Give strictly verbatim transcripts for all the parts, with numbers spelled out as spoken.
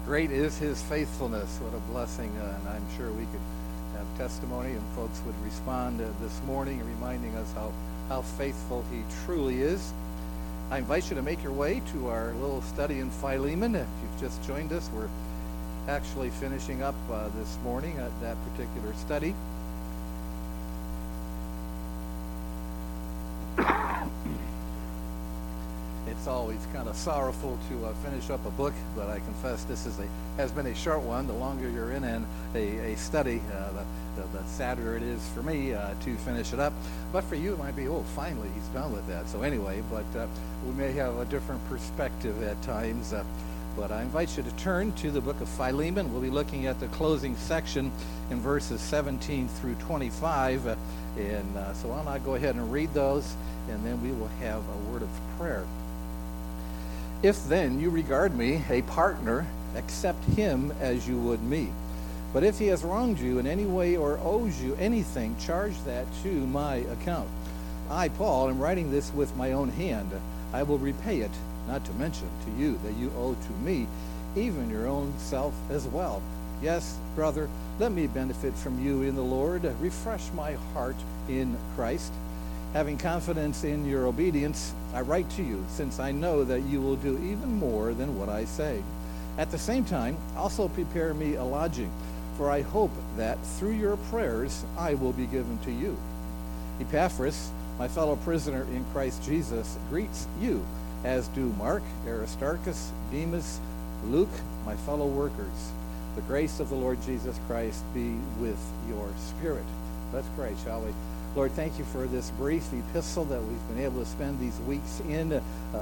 Great is his faithfulness. What a blessing. Uh, and I'm sure we could have testimony and folks would respond uh, this morning, reminding us how, how faithful he truly is. I invite you to make your way to our little study in Philemon. If you've just joined us, we're actually finishing up uh, this morning at that particular study. It's always kind of sorrowful to uh, finish up a book, but I confess this is a has been a short one. The longer you're in and a, a study, uh, the, the, the sadder it is for me uh, to finish it up. But for you, it might be, oh, finally, he's done with that. So anyway, but uh, we may have a different perspective at times. Uh, but I invite you to turn to the book of Philemon. We'll be looking at the closing section in verses seventeen through twenty-five. Uh, and uh, so I'll go ahead and read those, and then we will have a word of prayer. If then you regard me a partner, accept him as you would me. But if he has wronged you in any way or owes you anything, charge that to my account. I, Paul, am writing this with my own hand. I will repay it, not to mention to you that you owe to me, even your own self as well. Yes, brother, let me benefit from you in the Lord. Refresh my heart in Christ. Having confidence in your obedience, I write to you, since I know that you will do even more than what I say. At the same time, also prepare me a lodging, for I hope that through your prayers I will be given to you. Epaphras, my fellow prisoner in Christ Jesus, greets you, as do Mark, Aristarchus, Demas, Luke, my fellow workers. The grace of the Lord Jesus Christ be with your spirit. Let's pray, shall we? Lord, thank you for this brief epistle that we've been able to spend these weeks in, uh, uh,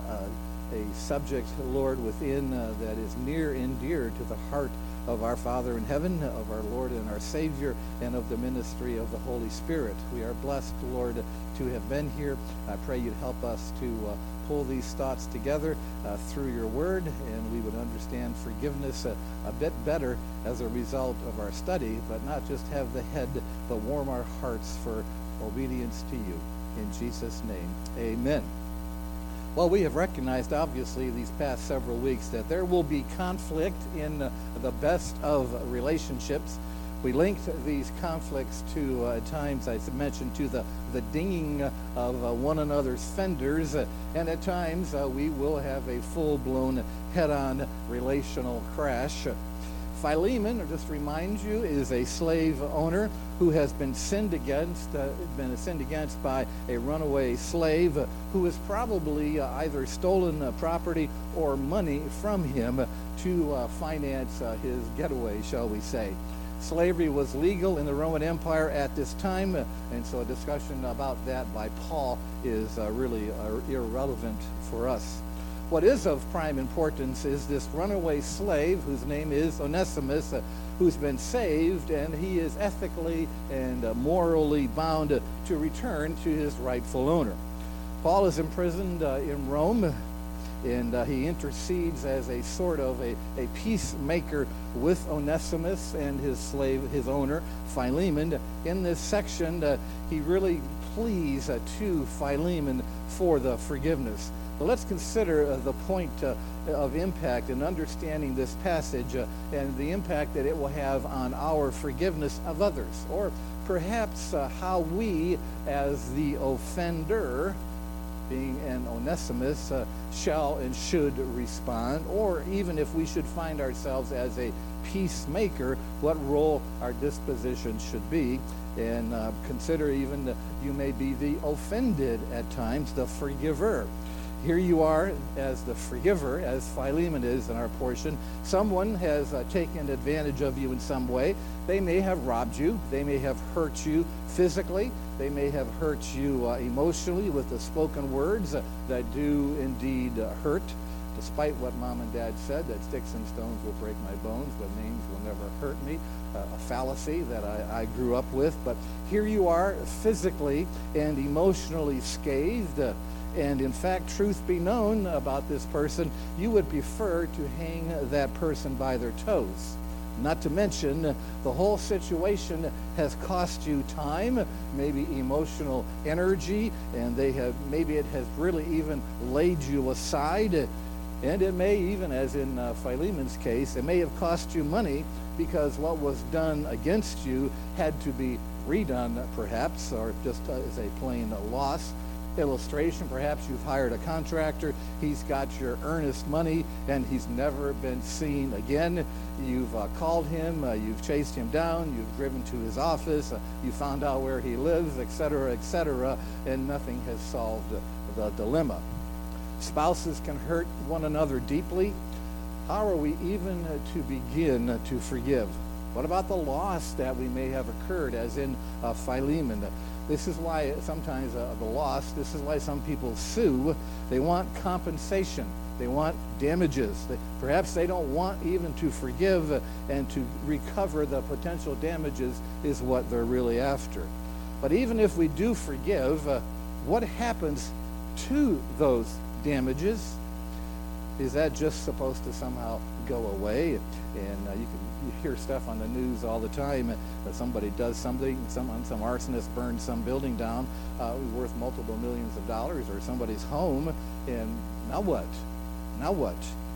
a subject, Lord, within uh, that is near and dear to the heart of our Father in heaven, of our Lord and our Savior, and of the ministry of the Holy Spirit. We are blessed, Lord, to have been here. I pray you'd help us to uh, pull these thoughts together uh, through your word, and we would understand forgiveness a, a bit better as a result of our study, but not just have the head, but warm our hearts for obedience to you. In Jesus' name, amen. Well, we have recognized, obviously, these past several weeks that there will be conflict in uh, the best of relationships. We linked these conflicts to, uh, at times, I mentioned, to the, the dinging of uh, one another's fenders, uh, and at times uh, we will have a full-blown head-on relational crash. Philemon, just to remind you, is a slave owner who has been sinned against, uh, been sinned against by a runaway slave uh, who has probably uh, either stolen uh, property or money from him to uh, finance uh, his getaway, shall we say. Slavery was legal in the Roman Empire at this time, uh, and so a discussion about that by Paul is uh, really uh, irrelevant for us. What is of prime importance is this runaway slave whose name is Onesimus, uh, who's been saved, and he is ethically and uh, morally bound uh, to return to his rightful owner. Paul is imprisoned uh, in Rome, and uh, he intercedes as a sort of a, a peacemaker with Onesimus and his slave, his owner, Philemon. In this section, uh, he really pleads uh, to Philemon for the forgiveness. But let's consider uh, the point uh, of impact in understanding this passage uh, and the impact that it will have on our forgiveness of others, or perhaps uh, how we, as the offender, being an Onesimus, uh, shall and should respond, or even if we should find ourselves as a peacemaker, what role our disposition should be. And uh, consider even that you may be the offended at times, the forgiver. Here you are as the forgiver, as Philemon is in our portion. Someone has uh, taken advantage of you in some way. They may have robbed you. They may have hurt you physically. They may have hurt you uh, emotionally with the spoken words uh, that do indeed uh, hurt. Despite what mom and dad said, that sticks and stones will break my bones, but names will never hurt me. Uh, a fallacy that I, I grew up with. But here you are physically and emotionally scathed. Uh, And in fact, truth be known about this person, you would prefer to hang that person by their toes. Not to mention, the whole situation has cost you time, maybe emotional energy, and they have maybe it has really even laid you aside. And it may even, as in uh, Philemon's case, it may have cost you money because what was done against you had to be redone, perhaps, or just uh, as a plain loss. Illustration, perhaps you've hired a contractor, he's got your earnest money, and he's never been seen again. You've uh, called him, uh, you've chased him down, you've driven to his office, uh, you found out where he lives, et cetera, et cetera, and nothing has solved the dilemma. Spouses can hurt one another deeply. How are we even to begin to forgive? What about the loss that we may have occurred, as in uh, Philemon? This is why sometimes uh, the loss, this is why some people sue. They want compensation. They want damages. They, perhaps they don't want even to forgive uh, and to recover the potential damages is what they're really after. But even if we do forgive, uh, what happens to those damages? Is that just supposed to somehow go away? And uh, you can you hear stuff on the news all the time that somebody does something, someone, some arsonist burns some building down uh, worth multiple millions of dollars, or somebody's home, and now what? Now what?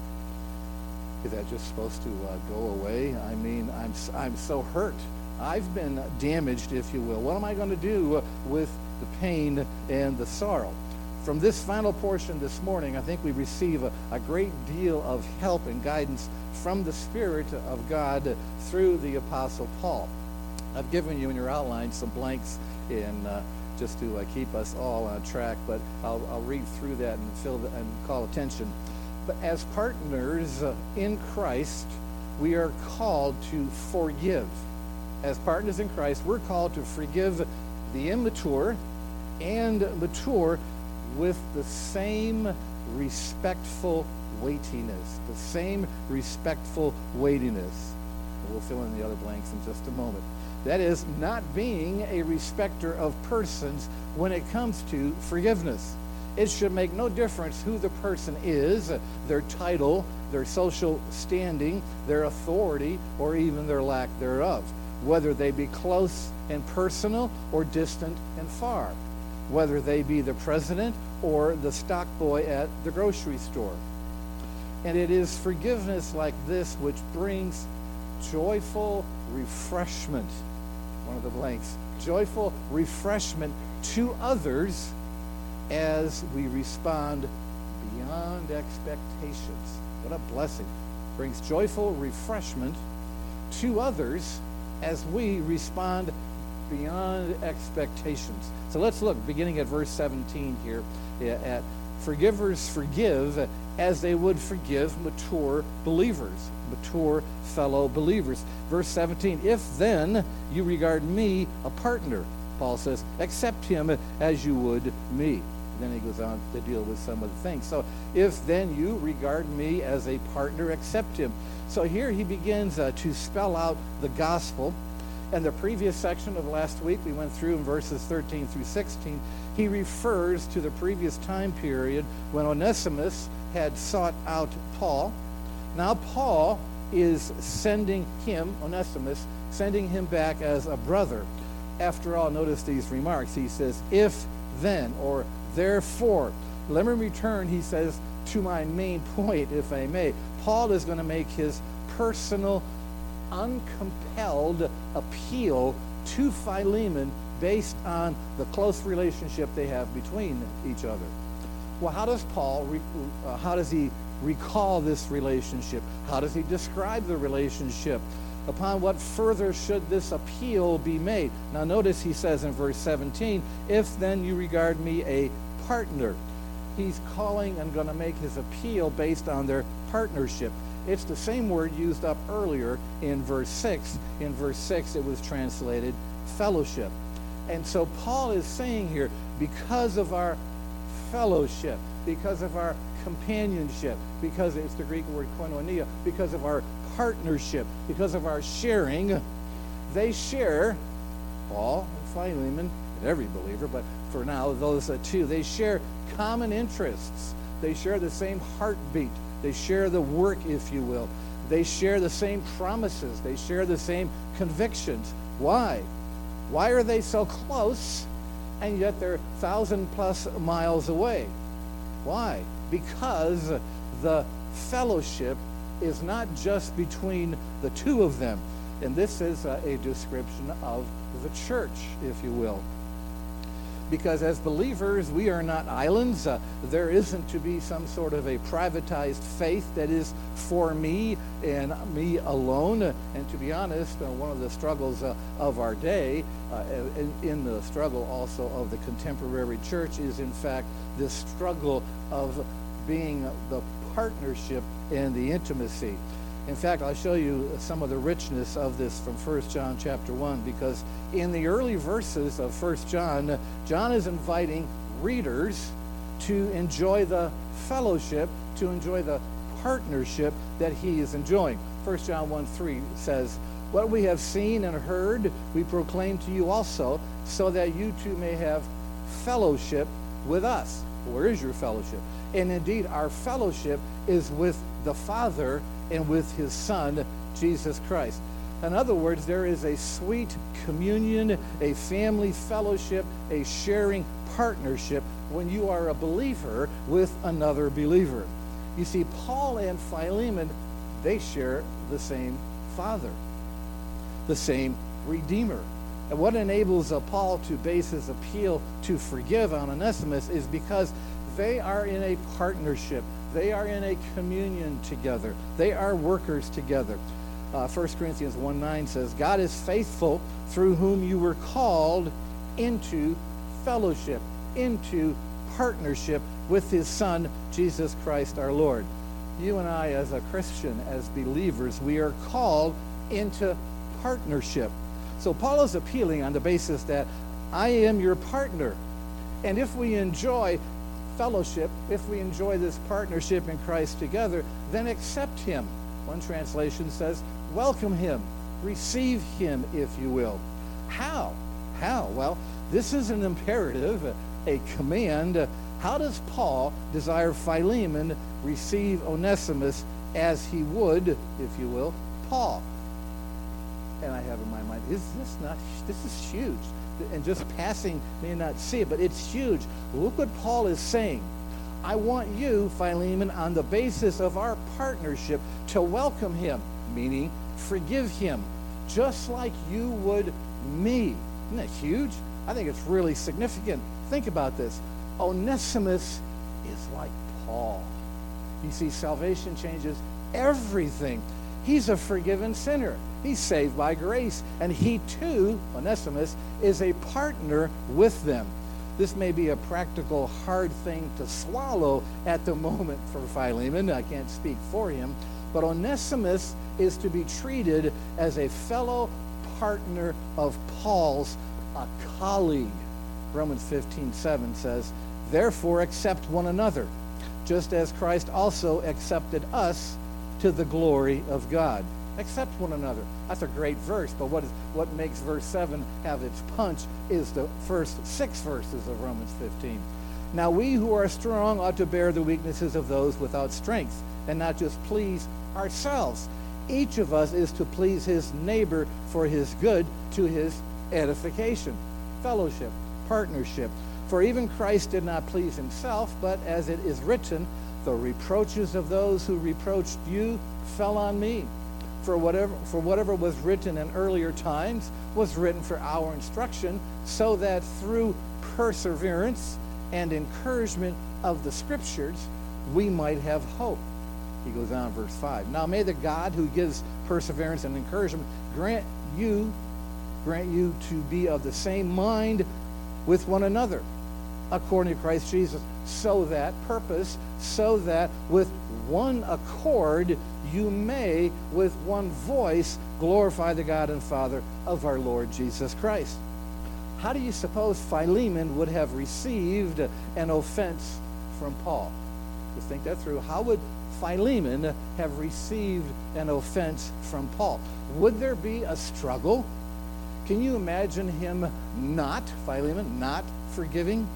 Is that just supposed to uh, go away? I mean, I'm I'm so hurt. I've been damaged, if you will. What am I going to do with the pain and the sorrow? From this final portion this morning, I think we receive a, a great deal of help and guidance from the Spirit of God through the Apostle Paul. I've given you in your outline some blanks in uh, just to uh, keep us all on track, but I'll, I'll read through that and fill the, and call attention. But as partners uh, in Christ, we are called to forgive. As partners in Christ, we're called to forgive the immature and mature with the same respectful weightiness, the same respectful weightiness. We'll fill in the other blanks in just a moment. That is, not being a respecter of persons when it comes to forgiveness. It should make no difference who the person is, their title, their social standing, their authority, or even their lack thereof, whether they be close and personal or distant and far, whether they be the president or the stock boy at the grocery store. And it is forgiveness like this which brings joyful refreshment. One of the blanks. Joyful refreshment to others as we respond beyond expectations. What a blessing. Brings joyful refreshment to others as we respond beyond expectations. So let's look, beginning at verse seventeen here, at forgivers forgive as they would forgive mature believers, mature fellow believers. Verse seventeen, if then you regard me a partner, Paul says, accept him as you would me. Then he goes on to deal with some of the things. So if then you regard me as a partner, accept him. So here he begins uh, to spell out the gospel. And the previous section of last week, we went through in verses thirteen through sixteen, he refers to the previous time period when Onesimus had sought out Paul. Now Paul is sending him, Onesimus, sending him back as a brother. After all, notice these remarks. He says, if then, or therefore. Let me return, he says, to my main point, if I may. Paul is going to make his personal, uncompelled appeal to Philemon based on the close relationship they have between each other. Well, how does Paul, re- uh, how does he recall this relationship? How does he describe the relationship? Upon what further should this appeal be made? Now notice he says in verse seventeen, if then you regard me a partner. He's calling and going to make his appeal based on their partnership. It's the same word used up earlier in verse six. In verse six, it was translated fellowship. And so Paul is saying here, because of our fellowship, because of our companionship, because it's the Greek word koinonia, because of our partnership, because of our sharing, they share, Paul and Philemon, and every believer, but for now, those uh, two, they share common interests. They share the same heartbeat. They share the work, if you will. They share the same promises. They share the same convictions. Why? Why are they so close, and yet they're thousand plus miles away? Why? Because the fellowship is not just between the two of them. And this is a, a description of the church, if you will. Because as believers, we are not islands. Uh, there isn't to be some sort of a privatized faith that is for me and me alone. And to be honest, uh, one of the struggles uh, of our day, uh, in, in the struggle also of the contemporary church, is in fact this struggle of being the partnership and the intimacy. In fact, I'll show you some of the richness of this from First John chapter one, because in the early verses of First John, John is inviting readers to enjoy the fellowship, to enjoy the partnership that he is enjoying. First John one three says, "What we have seen and heard, we proclaim to you also, so that you too may have fellowship with us." Where is your fellowship? And indeed, our fellowship is with the Father and with his Son, Jesus Christ. In other words, there is a sweet communion, a family fellowship, a sharing partnership when you are a believer with another believer. You see, Paul and Philemon, they share the same Father, the same Redeemer. And what enables uh, Paul to base his appeal to forgive on Onesimus is because they are in a partnership. They are in a communion together. They are workers together. Uh, First Corinthians one nine says, "God is faithful, through whom you were called into fellowship, into partnership with his Son, Jesus Christ our Lord." You and I, as a Christian, as believers, we are called into partnership. So Paul is appealing on the basis that I am your partner. And if we enjoy fellowship, if we enjoy this partnership in Christ together, then accept him. One translation says, welcome him, receive him, if you will. How? How? Well, this is an imperative, a command. How does Paul desire Philemon receive Onesimus as he would, if you will, Paul? And I have in my mind, is this not, this is huge. And just passing may not see it, but it's huge. Look what Paul is saying. I want you, Philemon, on the basis of our partnership, to welcome him, meaning forgive him, just like you would me. Isn't that huge? I think it's really significant. Think about this. Onesimus is like Paul. You see, salvation changes everything. He's a forgiven sinner. He's saved by grace. And he too, Onesimus, is a partner with them. This may be a practical, hard thing to swallow at the moment for Philemon. I can't speak for him. But Onesimus is to be treated as a fellow partner of Paul's, a colleague. Romans fifteen seven says, "Therefore accept one another, just as Christ also accepted us to the glory of God." Accept one another. That's a great verse, but what is what makes verse seven have its punch is the first six verses of Romans fifteen. "Now we who are strong ought to bear the weaknesses of those without strength, and not just please ourselves. Each of us is to please his neighbor for his good, to his edification." Fellowship, partnership. "For even Christ did not please himself, but as it is written, the reproaches of those who reproached you fell on me. For whatever, for whatever was written in earlier times was written for our instruction, so that through perseverance and encouragement of the Scriptures, we might have hope." He goes on, verse five. "Now may the God who gives perseverance and encouragement grant you, grant you to be of the same mind with one another, according to Christ Jesus, so that," purpose, "so that with one accord you may with one voice glorify the God and Father of our Lord Jesus Christ." How do you suppose Philemon would have received an offense from Paul? Just think that through. How would Philemon have received an offense from Paul? Would there be a struggle? Can you imagine him not, Philemon, not forgiving?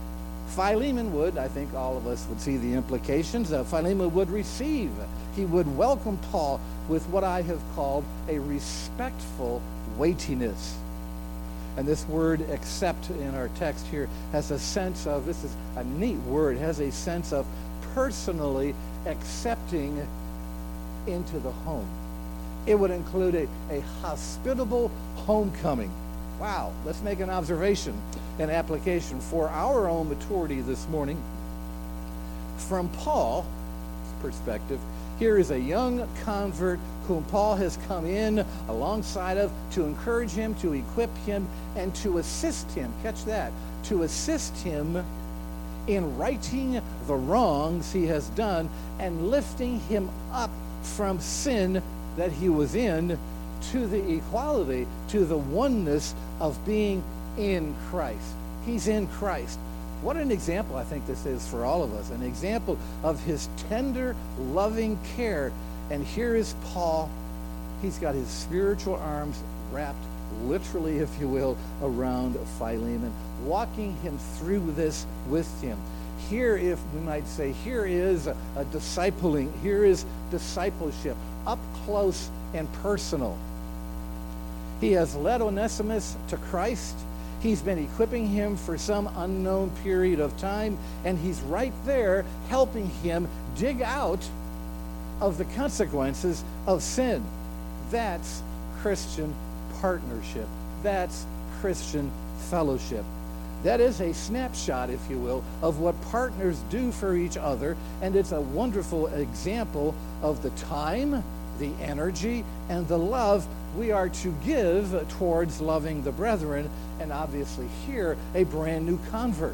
Philemon would, I think all of us would see the implications, uh, Philemon would receive. He would welcome Paul with what I have called a respectful weightiness. And this word accept in our text here has a sense of, this is a neat word, it has a sense of personally accepting into the home. It would include a, a hospitable homecoming. Wow, let's make an observation, an application for our own maturity this morning. From Paul's perspective, here is a young convert whom Paul has come in alongside of to encourage him, to equip him, and to assist him. Catch that. To assist him in righting the wrongs he has done and lifting him up from sin that he was in to the equality, to the oneness of being in Christ. He's in Christ. What an example I think this is for all of us, an example of his tender, loving care. And here is Paul. He's got his spiritual arms wrapped, literally, if you will, around Philemon, walking him through this with him. Here, if we might say, here is a, a discipling, here is discipleship, up close and personal. He has led Onesimus to Christ. He's been equipping him for some unknown period of time, and he's right there helping him dig out of the consequences of sin. That's Christian partnership. That's Christian fellowship. That is a snapshot, if you will, of what partners do for each other, and it's a wonderful example of the time, the energy, and the love we are to give towards loving the brethren, and obviously here, a brand new convert.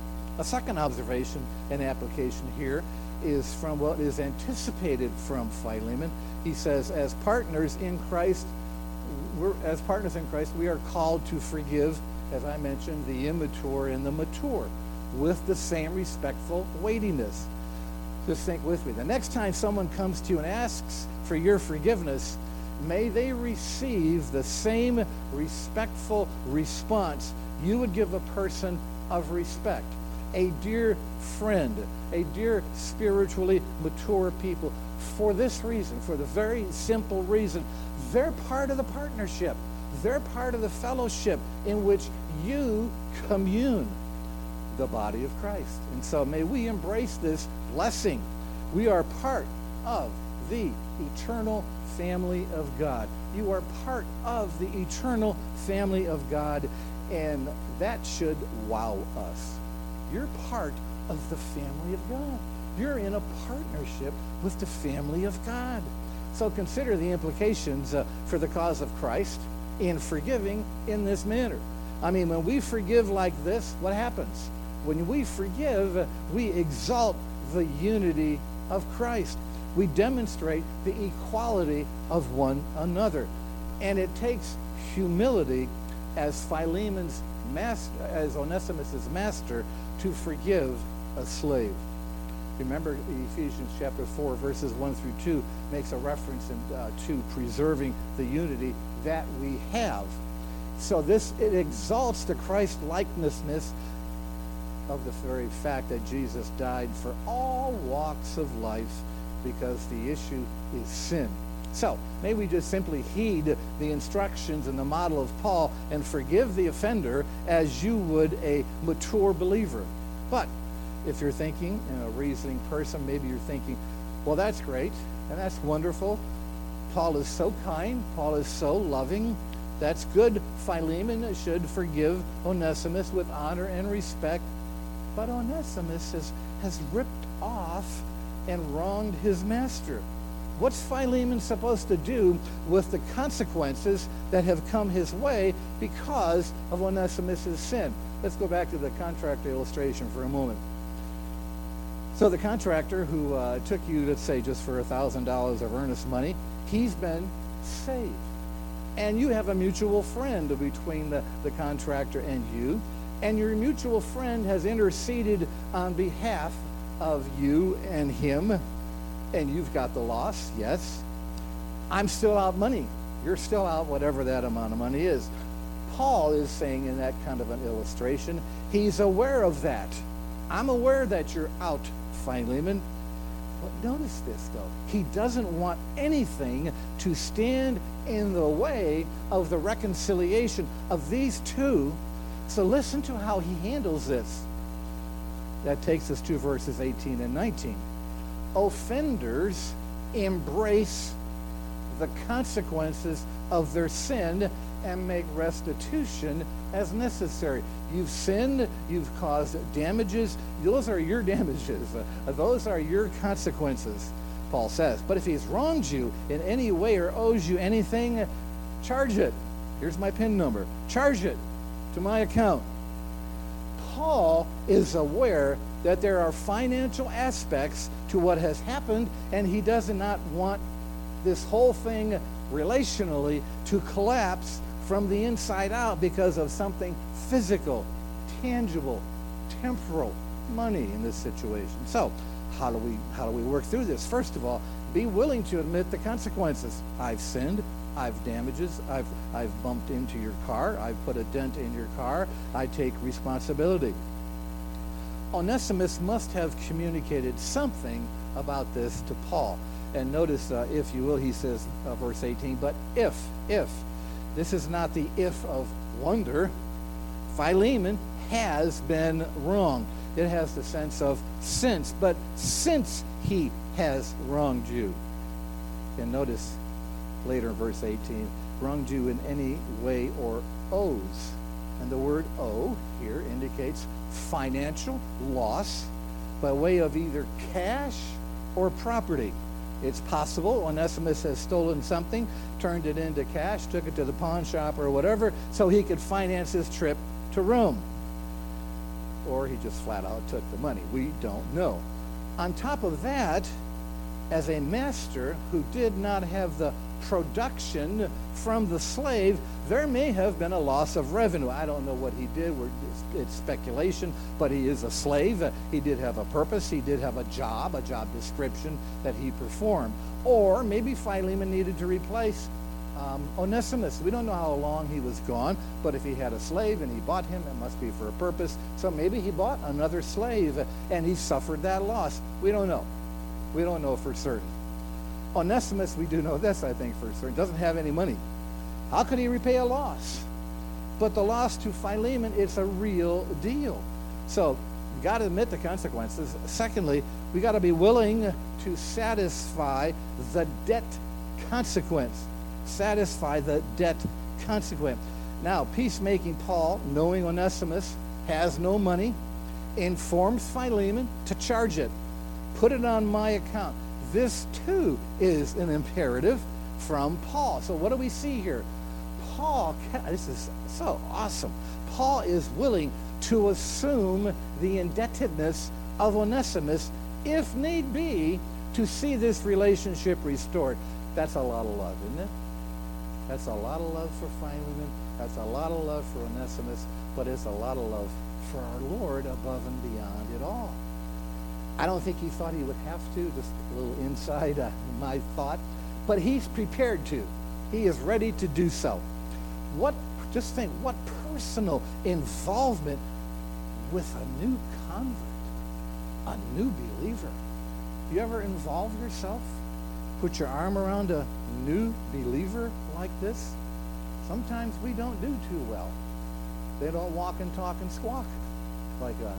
A second observation and application here is from what is anticipated from Philemon. He says, as partners in Christ, we're, as partners in Christ, we are called to forgive, as I mentioned, the immature and the mature, with the same respectful weightiness. Just think with me. The next time someone comes to you and asks for your forgiveness, may they receive the same respectful response you would give a person of respect, a dear friend, a dear spiritually mature people. For this reason, for the very simple reason, they're part of the partnership. They're part of the fellowship in which you commune, the body of Christ. And so may we embrace this blessing. We are part of the eternal family of God. You are part of the eternal family of God, and that should wow us. You're part of the family of God. You're in a partnership with the family of God. So consider the implications uh, for the cause of Christ in forgiving in this manner. I mean, when we forgive like this, what happens? When we forgive, we exalt the unity of Christ. We demonstrate the equality of one another. And it takes humility as Philemon's master, as Onesimus' master, to forgive a slave. Remember, Ephesians chapter four, verses one through two, makes a reference in, uh, to preserving the unity that we have. So this, it exalts the Christ-likeness of the very fact that Jesus died for all walks of life, because the issue is sin. So, may we just simply heed the instructions and the model of Paul and forgive the offender as you would a mature believer. But if you're thinking, in a reasoning person, maybe you're thinking, well, that's great, and that's wonderful. Paul is so kind. Paul is so loving. That's good. Philemon should forgive Onesimus with honor and respect. But Onesimus has, has ripped off and wronged his master. What's Philemon supposed to do with the consequences that have come his way because of Onesimus' sin? Let's go back to the contractor illustration for a moment. So the contractor who uh, took you, let's say, just for one thousand dollars of earnest money, he's been saved. And you have a mutual friend between the, the contractor and you, and your mutual friend has interceded on behalf of you and him, and you've got the loss, yes. I'm still out money. You're still out whatever that amount of money is. Paul is saying in that kind of an illustration, he's aware of that. I'm aware that you're out, Philemon. But notice this, though. He doesn't want anything to stand in the way of the reconciliation of these two. So listen to how he handles this. That takes us to verses eighteen and nineteen. offenders embrace the consequences of their sin and make restitution as necessary. You've sinned, you've caused damages, those are your damages, uh, those are your consequences, Paul says. But if he's wronged you in any way or owes you anything, charge it. Here's my PIN number. Charge it to my account. Paul is aware that there are financial aspects to what has happened, and he does not want this whole thing relationally to collapse from the inside out because of something physical, tangible, temporal, money in this situation. So how do we how do we work through this? First of all, be willing to admit the consequences. I've sinned, I've damages, I've I've bumped into your car, I've put a dent in your car, I take responsibility. Onesimus must have communicated something about this to Paul. And notice, uh, if you will, he says, uh, verse eighteen, but if, if, this is not the if of wonder, Philemon has been wrong. It has the sense of since, but since he has wronged you. And notice later in verse eighteen, wronged you in any way or owes. And the word owe here indicates financial loss by way of either cash or property. It's possible Onesimus has stolen something, turned it into cash, took it to the pawn shop or whatever, so he could finance his trip to Rome. Or he just flat out took the money. We don't know. On top of that, as a master who did not have the production from the slave, there may have been a loss of revenue. I don't know what he did. We're, it's speculation, but he is a slave. He did have a purpose. He did have a job, a job description that he performed. Or maybe Philemon needed to replace um, Onesimus. We don't know how long he was gone, but if he had a slave and he bought him, it must be for a purpose. So maybe he bought another slave and he suffered that loss. We don't know. We don't know for certain. Onesimus, we do know this, I think, for certain, doesn't have any money. How could he repay a loss? But the loss to Philemon, it's a real deal. So we got to admit the consequences. Secondly, we got to be willing to satisfy the debt consequence. Satisfy the debt consequence. Now, peacemaking Paul, knowing Onesimus has no money, informs Philemon to charge it. Put it on my account. This too is an imperative from Paul. So what do we see here? Paul, this is so awesome. Paul is willing to assume the indebtedness of Onesimus, if need be, to see this relationship restored. That's a lot of love, isn't it? That's a lot of love for Philemon. That's a lot of love for Onesimus, but it's a lot of love for our Lord above and beyond it all. I don't think he thought he would have to, just a little inside uh, my thought, but he's prepared to. He is ready to do so. What, just think, what personal involvement with a new convert, a new believer. You ever involve yourself? Put your arm around a new believer like this? Sometimes we don't do too well. They don't walk and talk and squawk like us.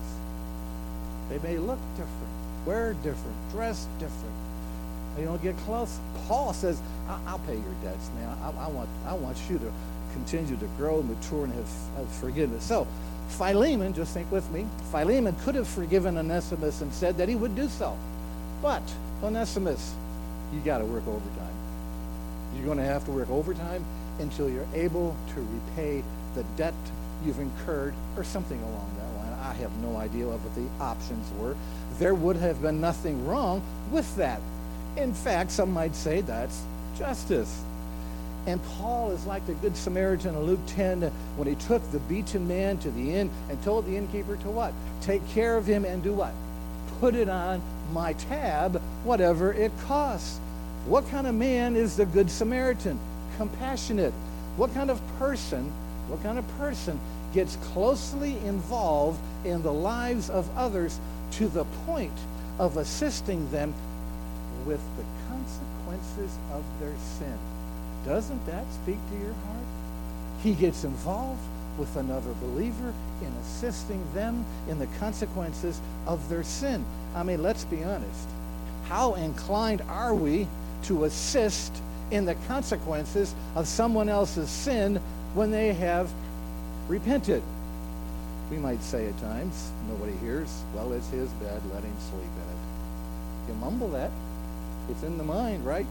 They may look different, wear different, dress different. They don't get close. Paul says, I- I'll pay your debts, man. I-, I want I want you to continue to grow, mature, and have, have forgiveness. So Philemon, just think with me, Philemon could have forgiven Onesimus and said that he would do so. But Onesimus, you got to work overtime. You're going to have to work overtime until you're able to repay the debt you've incurred or something along that line. I have no idea what the options were. There would have been nothing wrong with that. In fact, some might say that's justice. And Paul is like the Good Samaritan in Luke ten when he took the beaten man to the inn and told the innkeeper to what? Take care of him and do what? Put it on my tab, whatever it costs. What kind of man is the Good Samaritan? Compassionate. What kind of person, what kind of person gets closely involved in the lives of others to the point of assisting them with the consequences of their sin? Doesn't that speak to your heart? He gets involved with another believer in assisting them in the consequences of their sin. I mean, let's be honest. How inclined are we to assist in the consequences of someone else's sin when they have repented? We might say at times, nobody hears, well, it's his bed, let him sleep in it. You mumble that. It's in the mind, right?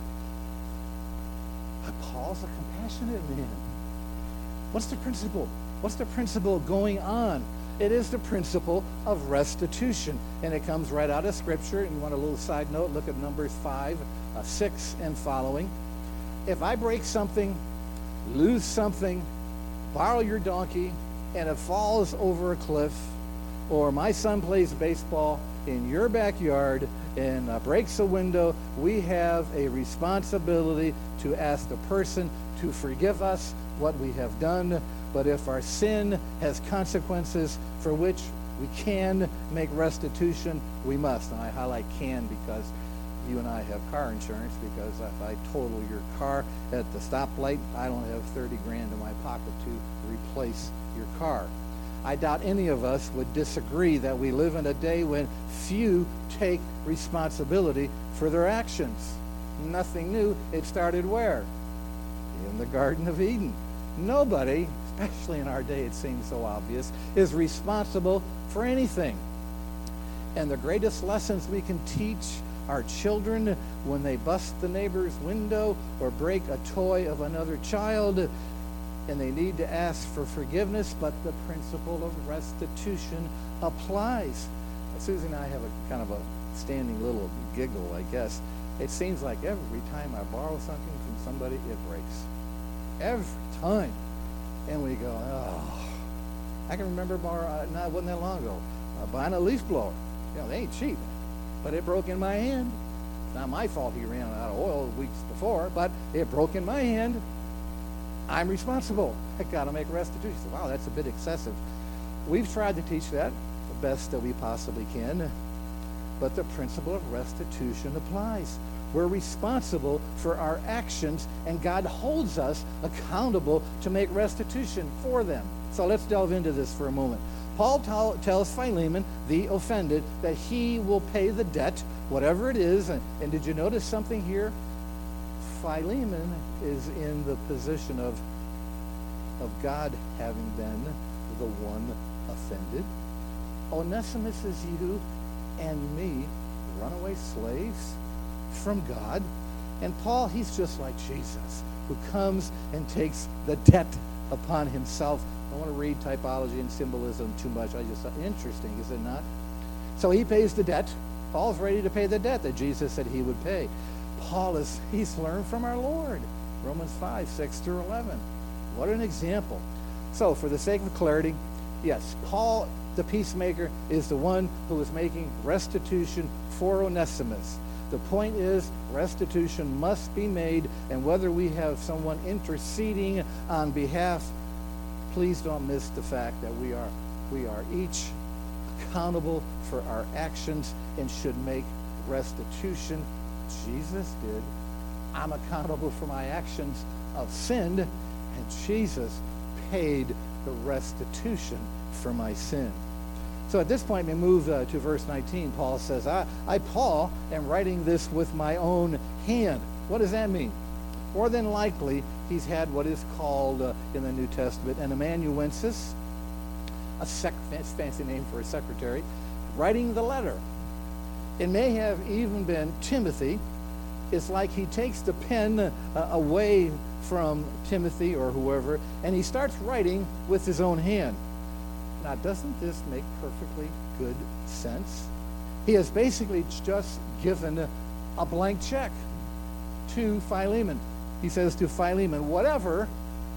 But Paul's a compassionate man. What's the principle? What's the principle going on? It is the principle of restitution, and it comes right out of Scripture. And you want a little side note, look at Numbers five, uh, six and following. If I break something, lose something, borrow your donkey, and it falls over a cliff, or my son plays baseball in your backyard and uh, breaks a window, we have a responsibility to ask the person to forgive us what we have done. But if our sin has consequences for which we can make restitution, we must. And I highlight can because you and I have car insurance, because if I total your car at the stoplight, I don't have thirty grand in my pocket to replace your car. I doubt any of us would disagree that we live in a day when few take responsibility for their actions. Nothing new. It started where? In the Garden of Eden. Nobody, especially in our day, it seems so obvious, is responsible for anything. And the greatest lessons we can teach our children when they bust the neighbor's window or break a toy of another child, and they need to ask for forgiveness, but the principle of restitution applies. Susie and I have a kind of a standing little giggle, I guess. It seems like every time I borrow something from somebody, it breaks. Every time. And we go, oh. I can remember, more, uh, not, it wasn't that long ago, uh, buying a leaf blower. You know, they ain't cheap, but it broke in my hand. It's not my fault he ran out of oil weeks before, but it broke in my hand. I'm responsible. I got to make restitution. Wow, that's a bit excessive. We've tried to teach that the best that we possibly can, but the principle of restitution applies. We're responsible for our actions, and God holds us accountable to make restitution for them. So let's delve into this for a moment. Paul t- tells Philemon, the offended, that he will pay the debt, whatever it is. And, and did you notice something here? Philemon is in the position of, of God having been the one offended. Onesimus is you and me, runaway slaves from God. And Paul, he's just like Jesus, who comes and takes the debt upon himself. I don't want to read typology and symbolism too much. I just interesting, is it not? So he pays the debt. Paul's ready to pay the debt that Jesus said he would pay. Paul is, he's learned from our Lord. Romans five, six through eleven. What an example. So for the sake of clarity, yes, Paul, the peacemaker, is the one who is making restitution for Onesimus. The point is, restitution must be made, and whether we have someone interceding on behalf, please don't miss the fact that we are we are each accountable for our actions and should make restitution. Jesus did. I'm accountable for my actions of sin, and Jesus paid the restitution for my sin. So at this point, we move uh, to verse nineteen. Paul says, I, I, Paul, am writing this with my own hand. What does that mean? More than likely, he's had what is called uh, in the New Testament an amanuensis, a sec- fancy name for a secretary, writing the letter. It may have even been Timothy. It's like he takes the pen uh, away from Timothy or whoever, and he starts writing with his own hand. Now, doesn't this make perfectly good sense? He has basically just given a blank check to Philemon. He says to Philemon, whatever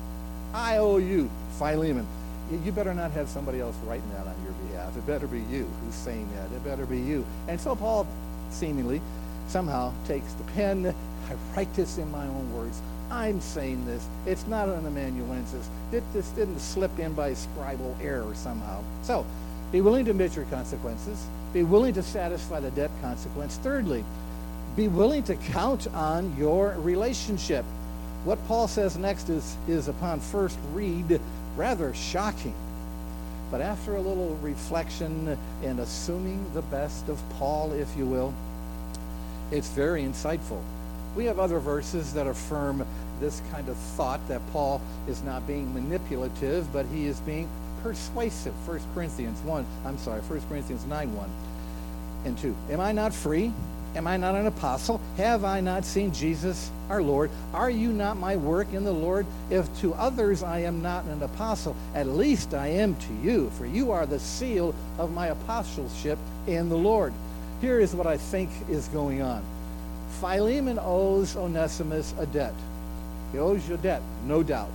I owe you, Philemon. You better not have somebody else writing that on your behalf. It better be you who's saying that. It better be you. And so Paul seemingly somehow takes the pen. I write this in my own words. I'm saying this. It's not an amanuensis. It, this didn't slip in by scribal error somehow. So, be willing to admit your consequences. Be willing to satisfy the debt consequence. Thirdly, be willing to count on your relationship. What Paul says next is, is upon first read, rather shocking. But after a little reflection and assuming the best of Paul, if you will, It's very insightful. We have other verses that affirm this kind of thought that Paul is not being manipulative, but he is being persuasive. First Corinthians one, I'm sorry, First Corinthians nine, one and two. Am I not free? Am I not an apostle? Have I not seen Jesus our Lord? Are you not my work in the Lord? If to others I am not an apostle, at least I am to you, for you are the seal of my apostleship in the Lord. Here is what I think is going on. Philemon owes Onesimus a debt. He owes you a debt, no doubt.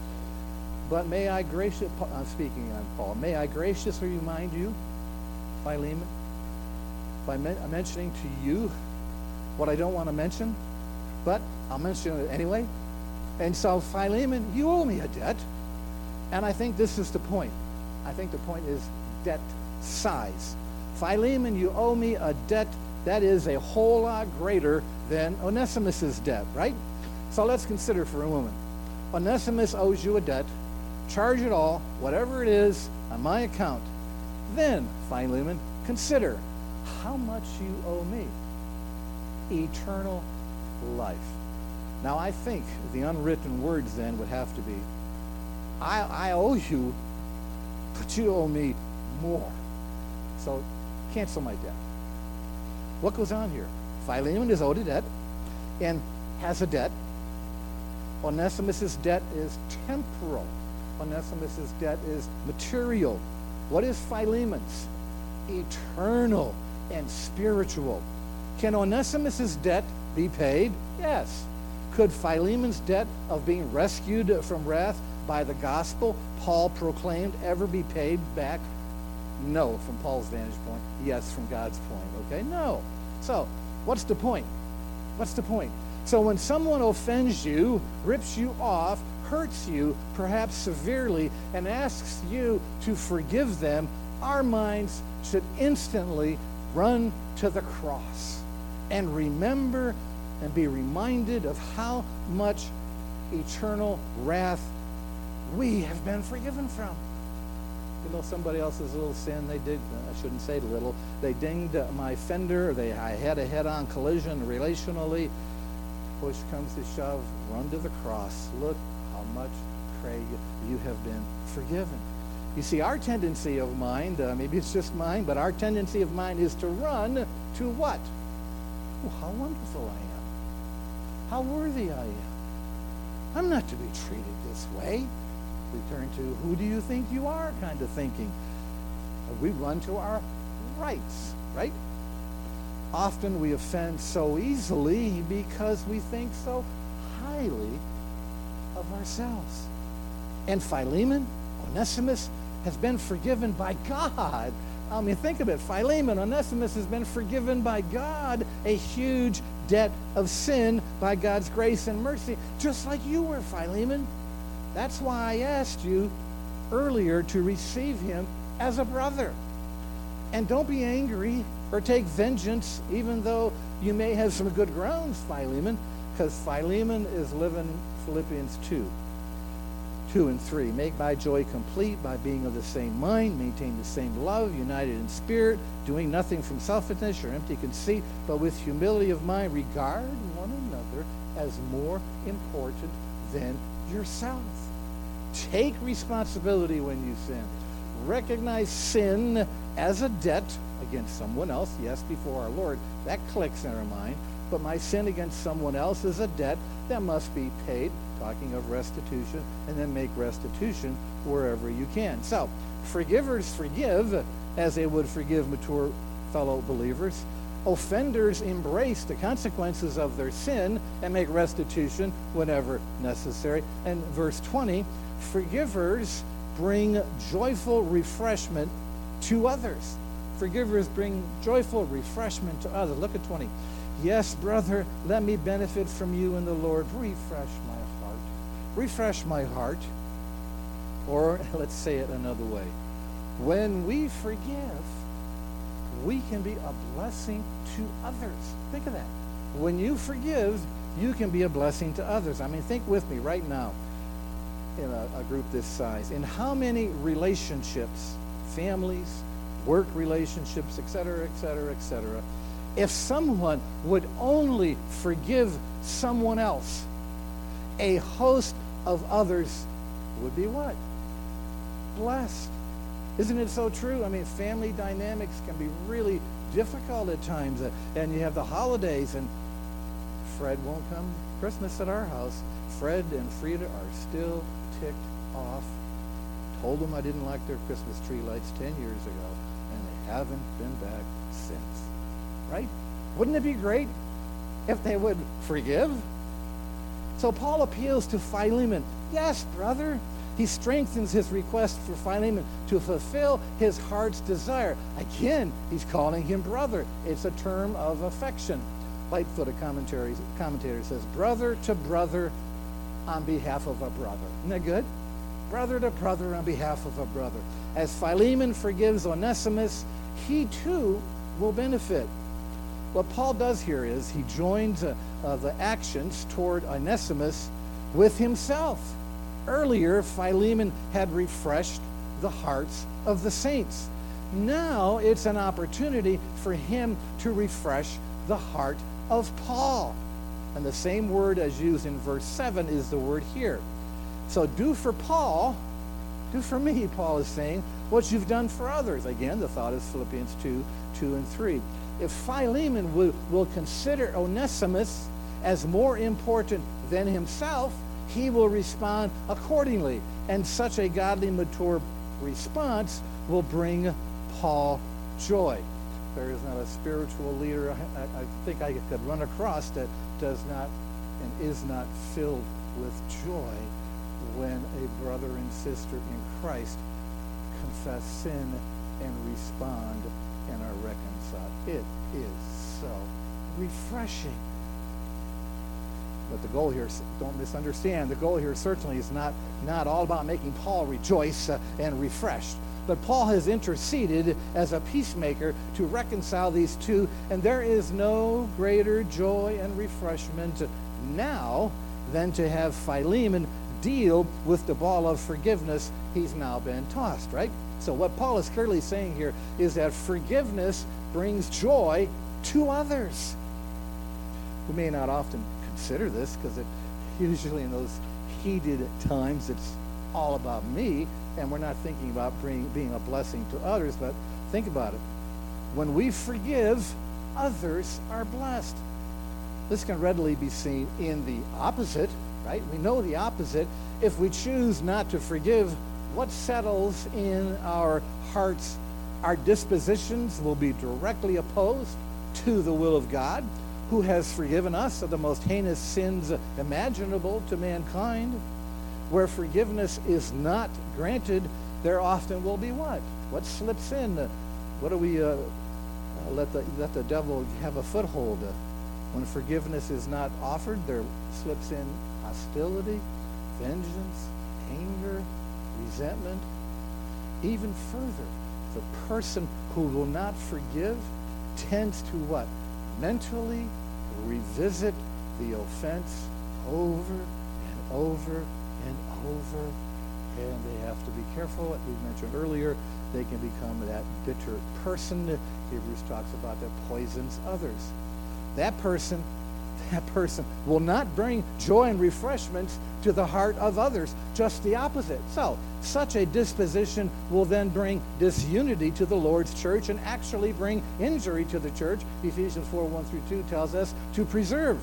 But may I gracious, I'm speaking on Paul, may I graciously remind you, Philemon, by men- mentioning to you what I don't want to mention, but I'll mention it anyway. And so, Philemon, you owe me a debt. And I think this is the point. I think the point is debt size. Philemon, you owe me a debt that is a whole lot greater than Onesimus's debt, right? So let's consider for a moment. Onesimus owes you a debt. Charge it all, whatever it is, on my account. Then, Philemon, consider how much you owe me. Eternal life. Now, I think the unwritten words then would have to be, I, I owe you, but you owe me more. So, cancel my debt. What goes on here? Philemon is owed a debt and has a debt. Onesimus' debt is temporal. Onesimus' debt is material. What is Philemon's? Eternal and spiritual. Can Onesimus' debt be paid? Yes. Could Philemon's debt of being rescued from wrath by the gospel Paul proclaimed ever be paid back? No, from Paul's vantage point. Yes, from God's point. Okay? No. So, what's the point? What's the point? So when someone offends you, rips you off, hurts you, perhaps severely, and asks you to forgive them, our minds should instantly run to the cross and remember and be reminded of how much eternal wrath we have been forgiven from. You know, somebody else's little sin they did, I shouldn't say little, they dinged my fender, they, I had a head-on collision relationally. Push comes to shove, run to the cross. Look how much, Craig, you have been forgiven. You see, our tendency of mind, uh, maybe it's just mine, but our tendency of mind is to run to what? Oh, how wonderful I am. How worthy I am. I'm not to be treated this way. We turn to, who do you think you are kind of thinking. We run to our rights, right? Often we offend so easily because we think so highly of ourselves. And Philemon, Onesimus, has been forgiven by God. I mean, think of it. Philemon, Onesimus has been forgiven by God, a huge debt of sin by God's grace and mercy, just like you were, Philemon. That's why I asked you earlier to receive him as a brother. And don't be angry or take vengeance, even though you may have some good grounds, Philemon, because Philemon is living Philippians two, two and three. Make my joy complete by being of the same mind, maintain the same love, united in spirit, doing nothing from selfishness or empty conceit, but with humility of mind, regard one another as more important than yourself. Take responsibility when you sin. Recognize sin as a debt against someone else, yes, before our Lord. That clicks in our mind. But my sin against someone else is a debt that must be paid, talking of restitution, and then make restitution wherever you can. So, forgivers forgive as they would forgive mature fellow believers. Offenders embrace the consequences of their sin and make restitution whenever necessary. And verse twenty, forgivers bring joyful refreshment to others. Forgivers bring joyful refreshment to others. Look at twenty. Yes, brother, let me benefit from you in the Lord. Refresh my heart. Refresh my heart. Or let's say it another way. When we forgive, we can be a blessing to others. Think of that. When you forgive, you can be a blessing to others. I mean, think with me right now in a, a group this size. In how many relationships, families, work relationships, et cetera, et cetera, et cetera, If someone would only forgive someone else, a host of others would be what? Blessed. Isn't it so true? I mean, family dynamics can be really difficult at times. Uh, and you have the holidays, and Fred won't come Christmas at our house. Fred and Frida are still ticked off. Told them I didn't like their Christmas tree lights ten years ago, and they haven't been back since. Right? Wouldn't it be great if they would forgive? So Paul appeals to Philemon. Yes, brother. He strengthens his request for Philemon to fulfill his heart's desire. Again, he's calling him brother. It's a term of affection. Lightfoot, a commentary, commentator, says, brother to brother on behalf of a brother. Isn't that good? Brother to brother on behalf of a brother. As Philemon forgives Onesimus, he too will benefit. What Paul does here is he joins uh, uh, the actions toward Onesimus with himself. Earlier, Philemon had refreshed the hearts of the saints. Now it's an opportunity for him to refresh the heart of Paul. And the same word as used in verse seven is the word here. So do for Paul, do for me, Paul is saying, what you've done for others. Again, the thought is Philippians two, two and three. If Philemon will, will consider Onesimus as more important than himself, he will respond accordingly. And such a godly, mature response will bring Paul joy. There is not a spiritual leader I, I think I could run across that does not and is not filled with joy when a brother and sister in Christ confess sin and respond and are reconciled. It is so refreshing. But the goal here, don't misunderstand, the goal here certainly is not, not all about making Paul rejoice uh, and refreshed. But Paul has interceded as a peacemaker to reconcile these two, and there is no greater joy and refreshment now than to have Philemon deal with the ball of forgiveness he's now been tossed, right? So what Paul is clearly saying here is that forgiveness brings joy to others. We may not often consider this because it usually in those heated times it's all about me, and we're not thinking about bring, being a blessing to others. But think about it. When we forgive, others are blessed. This can readily be seen in the opposite, right? We know the opposite. If we choose not to forgive, what settles in our hearts? Our dispositions will be directly opposed to the will of God, who has forgiven us of the most heinous sins imaginable to mankind. Where forgiveness is not granted, there often will be what? What slips in? What do we uh, uh, let the let the devil have a foothold? Uh, when forgiveness is not offered, there slips in hostility, vengeance, anger, resentment. Even further, the person who will not forgive tends to what? Mentally revisit the offense over and over and over, and they have to be careful. As we mentioned earlier, they can become that bitter person. Hebrews talks about that poisons others. That person, that person will not bring joy and refreshments to the heart of others, just the opposite. So, such a disposition will then bring disunity to the Lord's church and actually bring injury to the church. Ephesians four, one through two tells us to preserve.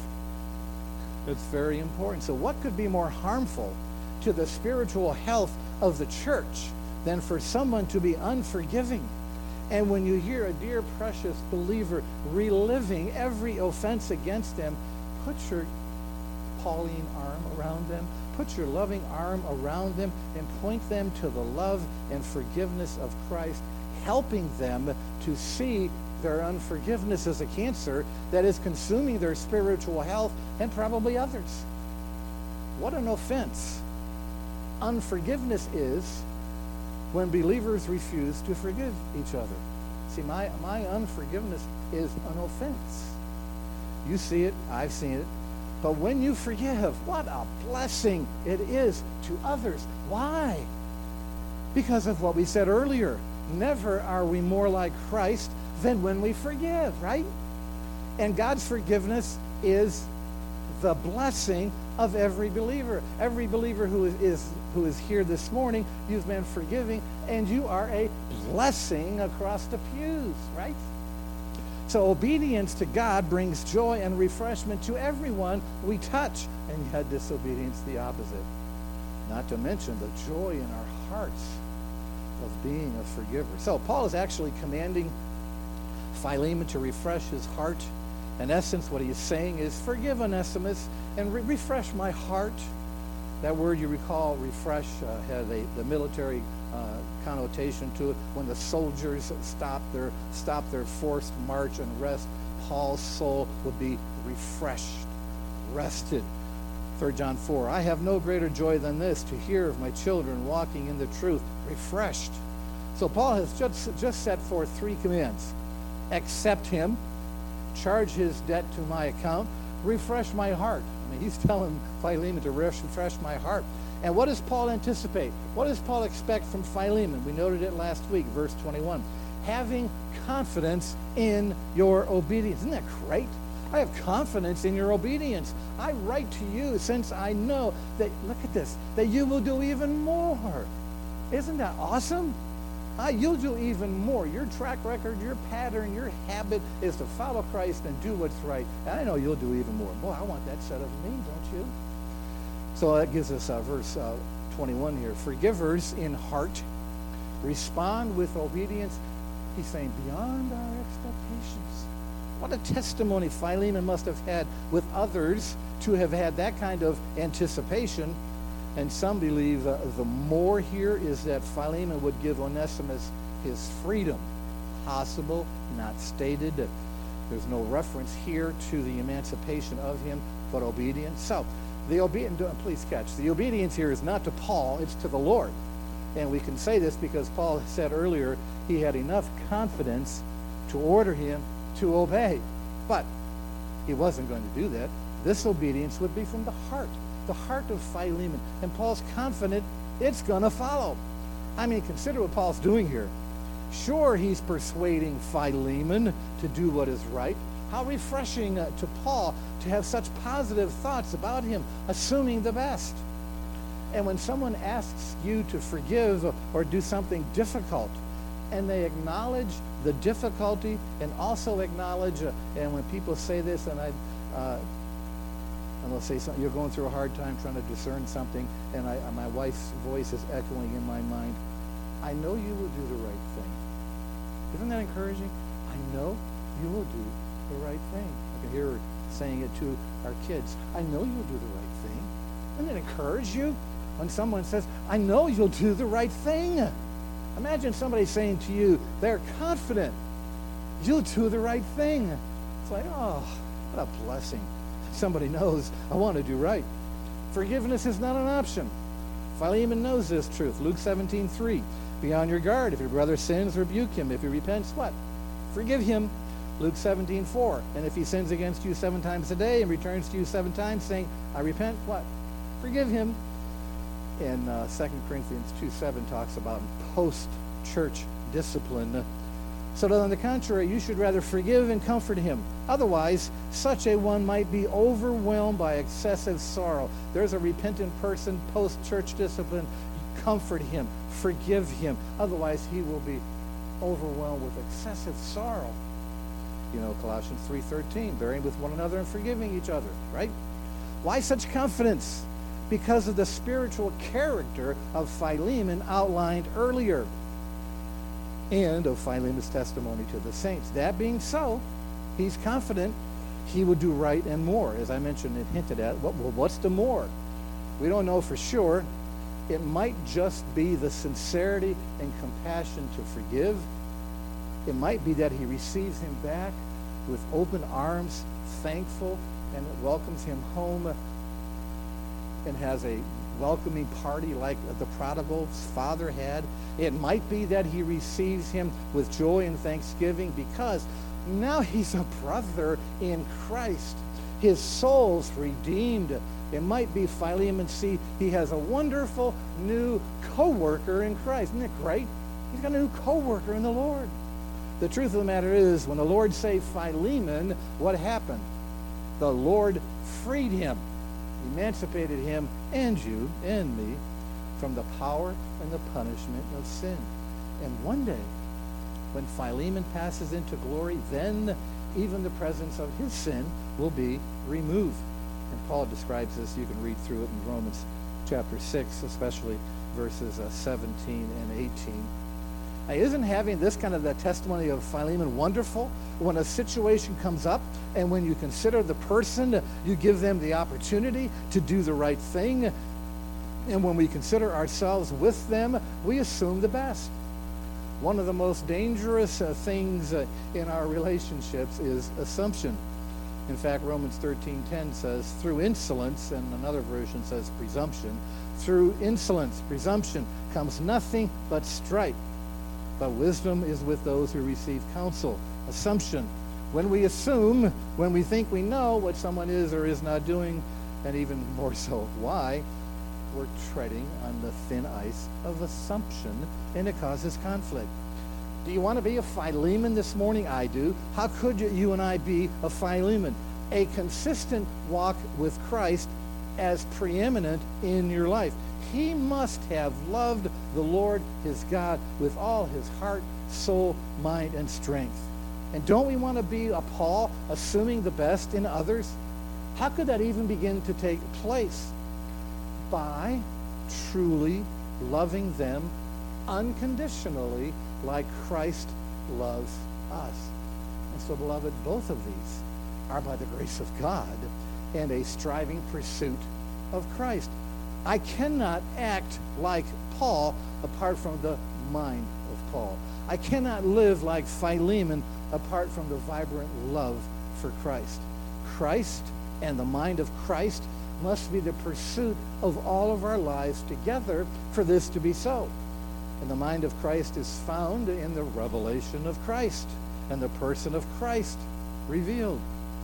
It's very important. So what could be more harmful to the spiritual health of the church than for someone to be unforgiving? And when you hear a dear, precious believer reliving every offense against them, put your Pauline arm around them, put your loving arm around them, and point them to the love and forgiveness of Christ, helping them to see their unforgiveness as a cancer that is consuming their spiritual health and probably others. What an offense unforgiveness is when believers refuse to forgive each other. See, my, my unforgiveness is an offense. You see it, I've seen it. But when you forgive, what a blessing it is to others. Why? Because of what we said earlier. Never are we more like Christ than when we forgive, right? And God's forgiveness is the blessing of every believer. Every believer who is, is who is here this morning, you've been forgiving, and you are a blessing across the pews, right? So obedience to God brings joy and refreshment to everyone we touch, and yet disobedience the opposite. Not to mention the joy in our hearts of being a forgiver. So Paul is actually commanding Philemon to refresh his heart. In essence, what he is saying is, forgive Onesimus and re- refresh my heart. That word, you recall, refresh, uh, had a, the military uh, connotation to it. When the soldiers stopped their, stopped their forced march and rest, Paul's soul would be refreshed, rested. Third John four, I have no greater joy than this, to hear of my children walking in the truth, refreshed. So Paul has just, just set forth three commands. Accept him, charge his debt to my account, refresh my heart. I mean, he's telling Philemon to refresh my heart. And what does Paul anticipate? What does Paul expect from Philemon? We noted it last week, verse twenty-one. Having confidence in your obedience. Isn't that great? I have confidence in your obedience. I write to you since I know that, look at this, that you will do even more. Isn't that awesome? Uh, you'll do even more. Your track record, your pattern, your habit is to follow Christ and do what's right. And I know you'll do even more. Boy, I want that said of me, don't you? So that gives us uh, verse uh, twenty-one here. Forgivers in heart respond with obedience. He's saying beyond our expectations. What a testimony Philemon must have had with others to have had that kind of anticipation. And some believe uh, the more here is that Philemon would give Onesimus his freedom. Possible, not stated. There's no reference here to the emancipation of him, but obedience. So, the obedience, please catch, the obedience here is not to Paul, it's to the Lord. And we can say this because Paul said earlier he had enough confidence to order him to obey. But he wasn't going to do that. This obedience would be from the heart. The heart of Philemon. And Paul's confident it's going to follow. I mean, consider what Paul's doing here. Sure, he's persuading Philemon to do what is right. How refreshing uh, to Paul to have such positive thoughts about him, assuming the best. And when someone asks you to forgive or do something difficult, and they acknowledge the difficulty and also acknowledge, uh, and when people say this, and I, uh, and they'll say something, you're going through a hard time trying to discern something, and I, my wife's voice is echoing in my mind, I know you will do the right thing. Isn't that encouraging? I know you will do the right thing. I can hear her saying it to our kids. I know you'll do the right thing. Doesn't it encourage you when someone says, I know you'll do the right thing? Imagine somebody saying to you, they're confident you'll do the right thing. It's like, oh, what a blessing. Somebody knows I want to do right. Forgiveness is not an option. Philemon knows this truth. Luke seventeen three. Be on your guard. If your brother sins, rebuke him. If he repents, what? Forgive him. Luke seventeen four. And if he sins against you seven times a day and returns to you seven times saying, I repent, what? Forgive him. And uh, Second Corinthians two seven talks about post-church discipline. So that on the contrary, you should rather forgive and comfort him. Otherwise, such a one might be overwhelmed by excessive sorrow. There's a repentant person, post-church discipline. Comfort him, forgive him. Otherwise, he will be overwhelmed with excessive sorrow. You know, Colossians three thirteen, bearing with one another and forgiving each other, right? Why such confidence? Because of the spiritual character of Philemon outlined earlier, and of Philemon's testimony to the saints. That being so, he's confident he will do right and more. As I mentioned and hinted at, what, well, what's the more? We don't know for sure. It might just be the sincerity and compassion to forgive. It might be that he receives him back with open arms, thankful, and welcomes him home and has a welcoming party like the prodigal's father had. It might be that he receives him with joy and thanksgiving because now he's a brother in Christ. His soul's redeemed. It might be Philemon see he has a wonderful new co-worker in Christ. Isn't it great? He's got a new co-worker in the Lord. The truth of the matter is, when the Lord saved Philemon, what happened? The Lord freed him, emancipated him and you and me from the power and the punishment of sin. And one day, when Philemon passes into glory, then even the presence of his sin will be removed. And Paul describes this. You can read through it in Romans chapter six, especially verses uh, seventeen and eighteen. Now, isn't having this kind of the testimony of Philemon wonderful? When a situation comes up and when you consider the person, you give them the opportunity to do the right thing. And when we consider ourselves with them, we assume the best. One of the most dangerous uh, things uh, in our relationships is assumption. In fact, Romans thirteen ten says, through insolence, and another version says presumption, through insolence, presumption, comes nothing but strife. But wisdom is with those who receive counsel. Assumption. When we assume, when we think we know what someone is or is not doing, and even more so, why, we're treading on the thin ice of assumption, and it causes conflict. Do you want to be a Philemon this morning? I do. How could you, you and I be a Philemon? A consistent walk with Christ as preeminent in your life. He must have loved the Lord his God with all his heart, soul, mind, and strength. And don't we want to be a Paul, assuming the best in others? How could that even begin to take place? By truly loving them unconditionally like Christ loves us. And so, beloved, both of these are by the grace of God and a striving pursuit of Christ. I cannot act like Paul apart from the mind of Paul. I cannot live like Philemon apart from the vibrant love for Christ. Christ and the mind of Christ must be the pursuit of all of our lives together for this to be so. And the mind of Christ is found in the revelation of Christ and the person of Christ revealed.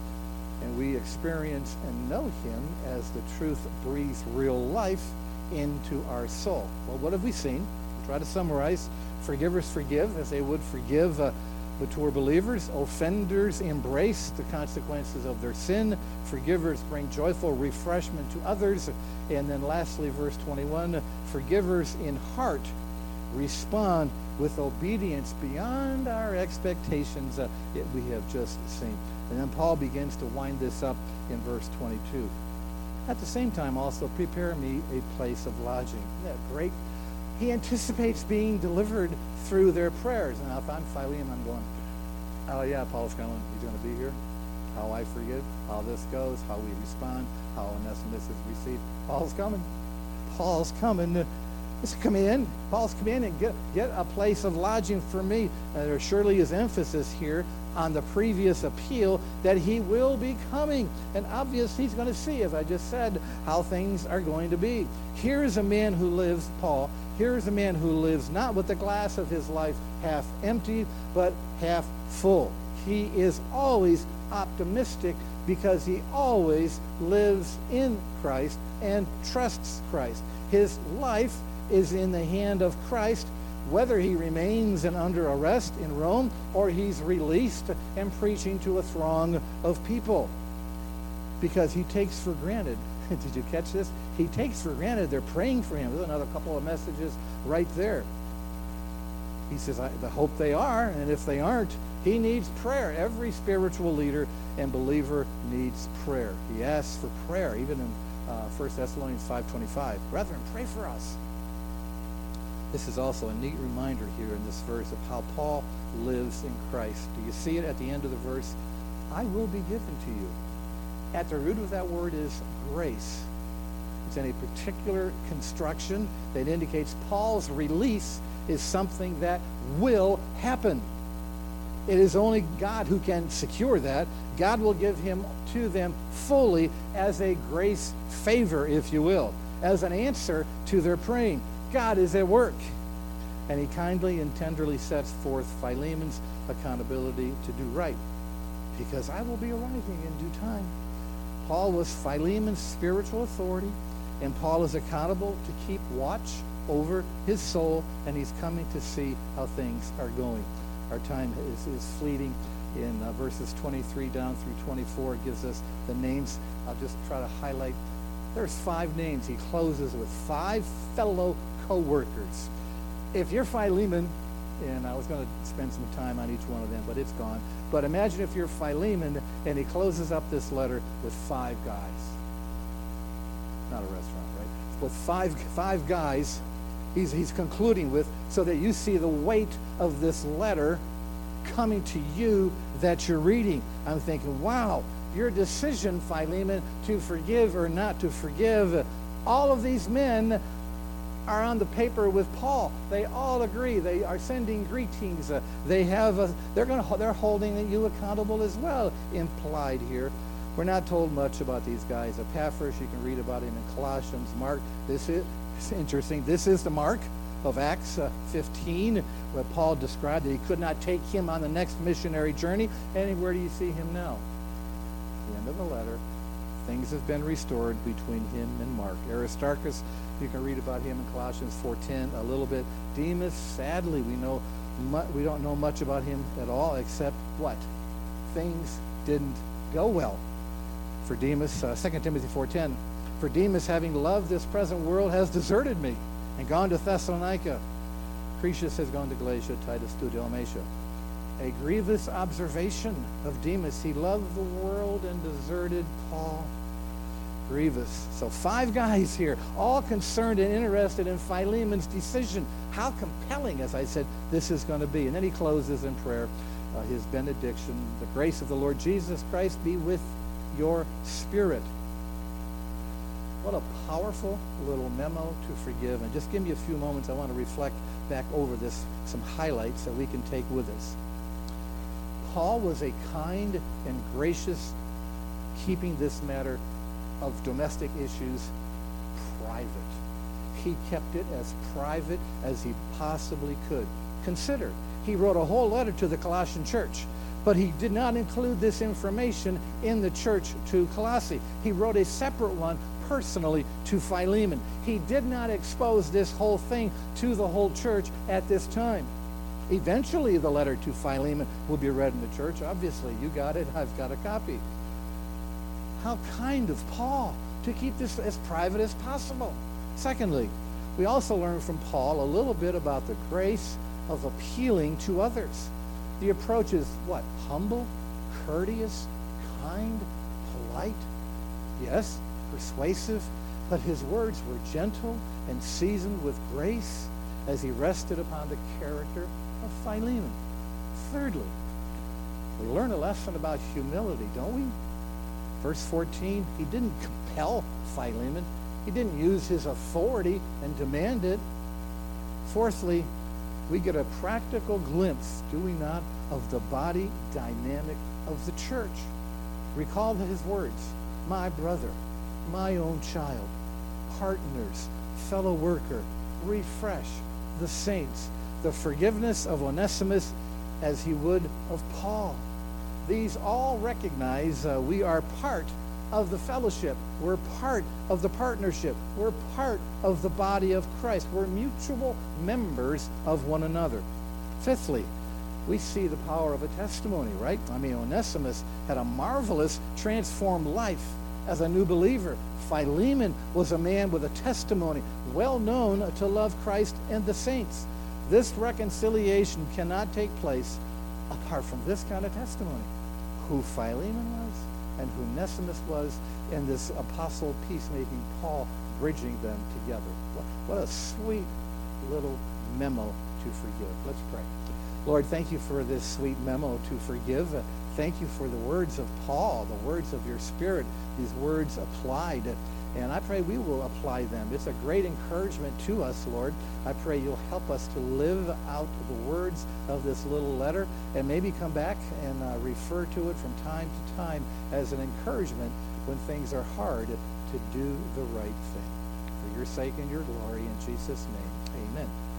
And we experience and know him as the truth breathes real life into our soul. Well, what have we seen? We'll try to summarize. Forgivers forgive as they would forgive uh, mature believers. Offenders embrace the consequences of their sin. Forgivers bring joyful refreshment to others. And then lastly, verse twenty-one, forgivers in heart respond with obedience beyond our expectations uh, that we have just seen. And then Paul begins to wind this up in verse twenty-two. At the same time, also, prepare me a place of lodging. Isn't that great? He anticipates being delivered through their prayers. Now, if I'm Philemon, I'm going, oh yeah, Paul's coming. He's going to be here. How I forgive, how this goes, how we respond, how Onesimus is received. Paul's coming. Paul's coming. Just come in. Paul's come in and get, get a place of lodging for me. Uh, there surely is emphasis here on the previous appeal that he will be coming. And obviously he's going to see, as I just said, how things are going to be. Here's a man who lives, Paul, here's a man who lives not with the glass of his life half empty, but half full. He is always optimistic because he always lives in Christ and trusts Christ. His life is in the hand of Christ, whether he remains in under arrest in Rome or he's released and preaching to a throng of people. Because he takes for granted, did you catch this? He takes for granted they're praying for him. There's another couple of messages right there. He says, I the hope they are, and if they aren't, he needs prayer. Every spiritual leader and believer needs prayer. He asks for prayer, even in uh, First Thessalonians five twenty-five. Brethren, pray for us. This is also a neat reminder here in this verse of how Paul lives in Christ. Do you see it at the end of the verse? I will be given to you. At the root of that word is grace. It's in a particular construction that indicates Paul's release is something that will happen. It is only God who can secure that. God will give him to them fully as a grace favor, if you will, as an answer to their praying. God is at work. And he kindly and tenderly sets forth Philemon's accountability to do right, because I will be arriving in due time. Paul was Philemon's spiritual authority, and Paul is accountable to keep watch over his soul, and he's coming to see how things are going. our time is, is fleeting. In uh, verses twenty-three down through twenty-four, it gives us the names. I'll just try to highlight. There's five names. He closes with five fellow co-workers. If you're Philemon, and I was going to spend some time on each one of them, but it's gone. But imagine if you're Philemon, and he closes up this letter with five guys. Not a restaurant, right? With five five guys, he's he's concluding with, so that you see the weight of this letter coming to you that you're reading. I'm thinking, wow, your decision, Philemon, to forgive or not to forgive, all of these men are on the paper with Paul. They all agree. They are sending greetings. Uh, they have. A, they're going to. They're holding you accountable as well. Implied here. We're not told much about these guys. Epaphras, you can read about him in Colossians. Mark. This is it's interesting. This is the Mark of Acts uh, fifteen, where Paul described that he could not take him on the next missionary journey. And where do you see him now? The end of the letter. Things have been restored between him and Mark. Aristarchus, you can read about him in Colossians four ten a little bit. Demas, sadly, we know mu- we don't know much about him at all, except what? Things didn't go well for Demas. Uh, Second Timothy four ten. For Demas, having loved this present world, has deserted me and gone to Thessalonica. Crescens has gone to Galatia, Titus to Dalmatia. A grievous observation of Demas. He loved the world and deserted Paul. Grievous. So five guys here, all concerned and interested in Philemon's decision. How compelling, as I said, this is going to be. And then he closes in prayer, uh, his benediction. The grace of the Lord Jesus Christ be with your spirit. What a powerful little memo to forgive. And just give me a few moments. I want to reflect back over this, some highlights that we can take with us. Paul was a kind and gracious, keeping this matter of domestic issues private. He kept it as private as he possibly could. Consider, he wrote a whole letter to the Colossian church, but he did not include this information in the church to Colossae. He wrote a separate one personally to Philemon. He did not expose this whole thing to the whole church at this time. Eventually, the letter to Philemon will be read in the church. Obviously, you got it. I've got a copy. How kind of Paul to keep this as private as possible. Secondly, we also learn from Paul a little bit about the grace of appealing to others. The approach is what? Humble, courteous, kind, polite. Yes, persuasive, but his words were gentle and seasoned with grace as he rested upon the character of Philemon. Thirdly, we learn a lesson about humility, don't we? Verse fourteen, he didn't compel Philemon. He didn't use his authority and demand it. Fourthly, we get a practical glimpse, do we not, of the body dynamic of the church. Recall his words, my brother, my own child, partners, fellow worker, refresh the saints, the forgiveness of Onesimus as he would of Paul. These all recognize uh, we are part of the fellowship. We're part of the partnership. We're part of the body of Christ. We're mutual members of one another. Fifthly, we see the power of a testimony, right? I mean, Onesimus had a marvelous transformed life as a new believer. Philemon was a man with a testimony, well known to love Christ and the saints. This reconciliation cannot take place apart from this kind of testimony. Who Philemon was and who Onesimus was, and this apostle peacemaking Paul bridging them together. What, what a sweet little memo to forgive. Let's pray. Lord, thank you for this sweet memo to forgive. Uh, thank you for the words of Paul, the words of your Spirit, these words applied. And I pray we will apply them. It's a great encouragement to us, Lord. I pray you'll help us to live out the words of this little letter and maybe come back and uh, refer to it from time to time as an encouragement when things are hard to do the right thing. For your sake and your glory, in Jesus' name, amen.